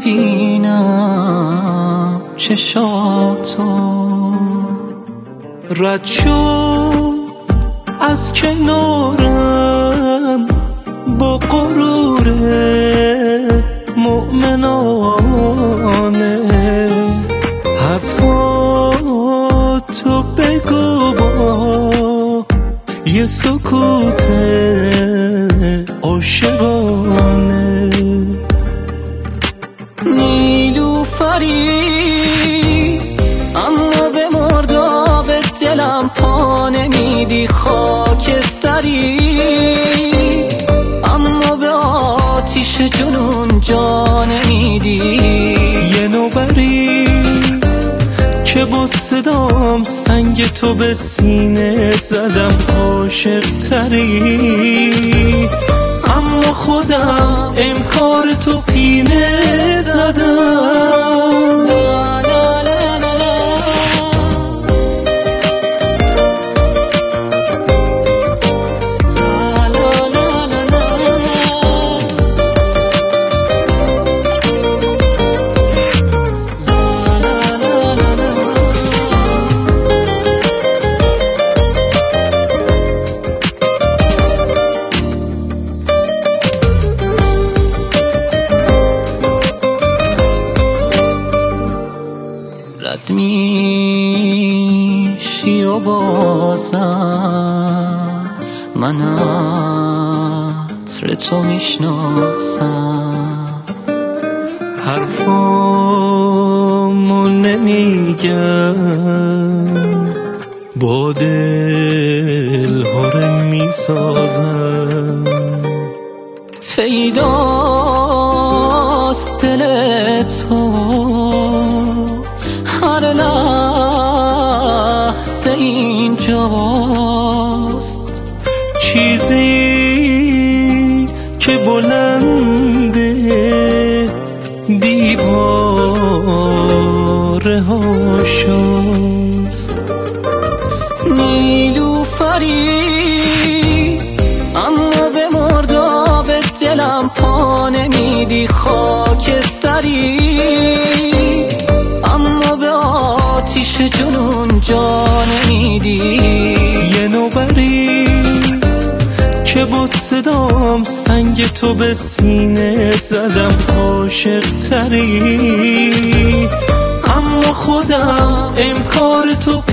ببینم چشاتو. رد شو از کنارم با غرور مؤمنانه، حرفاتو بگو با یه سکوت عاشقانه. نیلوفری اما به مرداب دلم پا نمیدی، خاکستری اما به آتیش جنون جا نمیدی. یه نوبری که با صدام سنگ تو به سینه زدم، عاشق تری اما خودم انکار تو پینه زدم. رد میشی و بازم من عطر تو میشناسم، حرفامو نمیگم با دلها رو میسازم. پیداست دل تو هر لحظه اینجاست، چیزی که بلنده دیواره هاشاست. نیلوفری اما به مرداب دلم پا نمیدی، خاکستری اما به آتیش جنون جا نمیدی. یه نوبری که با صدام سنگ تو به سینه زدم، عاشق تری اما خودم انکار تو